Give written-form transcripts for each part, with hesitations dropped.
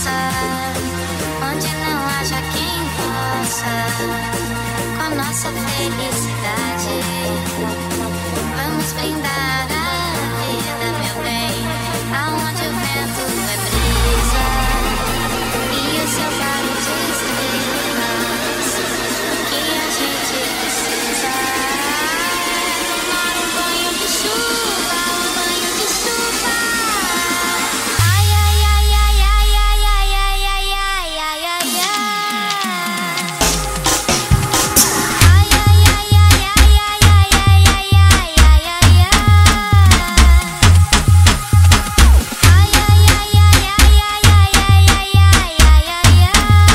roça, onde não haja quem possa, com nossa felicidade, vamos brindar a vida, meu bem, aonde o vento é brisa e o céu claro de estrelas, que a gente precisa tomar um banho de chuva, um banho de chuva. Ai, ai, ai, ai, ai, ai, ai, ai, ai, ai, ai, ai, ai. Ai, ai, ai, ai, ai, ai, ai, ai, ai, ai, ai, ai, ai. Ai, ai, ai, ai, ai, ai, ai, ai, ai, ai,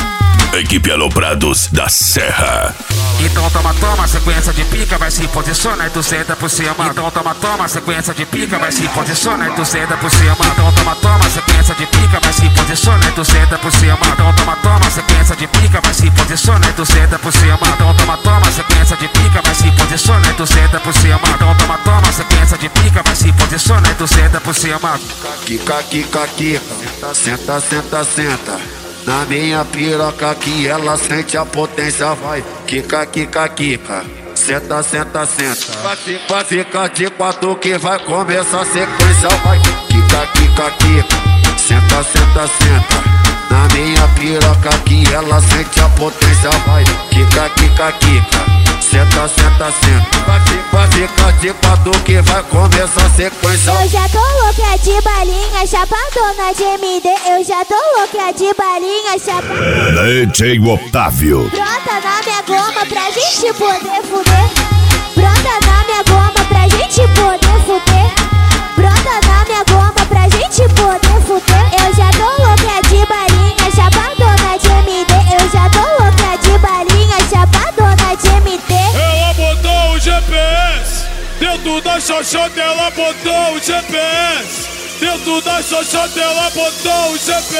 ai. Equipe Aloprados da Serra. Então toma, sequência de pica, vai se posiciona e tu senta por cima. Então toma, sequência de pica, vai se posiciona e tu senta por cima. Então toma, sequência de pica, vai se posiciona e tu senta por cima. Então toma, sequência de pica, vai se posiciona e tu senta por cima. Então toma, sequência de pica, vai se posiciona e tu senta por cima. Então toma, sequência de pica, vai se posiciona e tu senta por cima. Quica, quica, quica, senta, senta, senta. Na minha piroca que ela sente a potência, vai. Quica, quica, quica, senta, senta, senta. Vai ficar de quatro que vai começar a sequência, vai. Quica, quica, quica, senta, senta, senta. Na minha piroca que ela sente a potência, vai. Quica, quica, quica, senta, senta, senta. Vai ficar de quatro que vai começar a sequência. Eu já tô louca de balinha, chapadona de MD. Eu já tô louca de balinha, chapadona. DJ Otávio. Brota na minha goma pra gente poder fuder. Brota na minha goma pra gente poder fuder. Brota na minha goma pra gente poder fuder. Eu já tô louca de balinha, chapadona de MD. Eu já tô louca de balinha, chapadona de MD. Ela botou o GPS dentro da xoxota, ela botou o GPS dentro da xoxota, ela botou o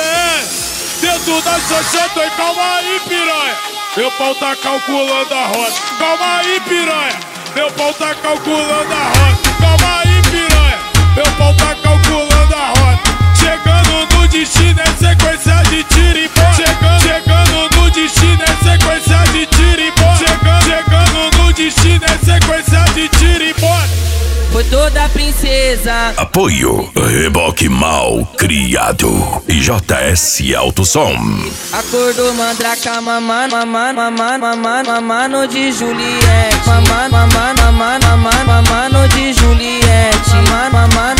GPS dentro da xoxota. E calma aí, piranha, meu pau tá calculando a rota. Calma aí, piranha, meu pau tá calculando a rota. Calma aí, piranha, meu pau tá calculando a rota. Chegando no destino é sequência de tiro e bola. Chegando no destino é sequência de tiro e bola. Chegando no destino é sequência de tiro e bola. Foi toda princesa. Apoio Reboque Mal Criado e JS Autosom. Acordou mandraca, mamando de Juliette. Mamando de Juliette. Mamando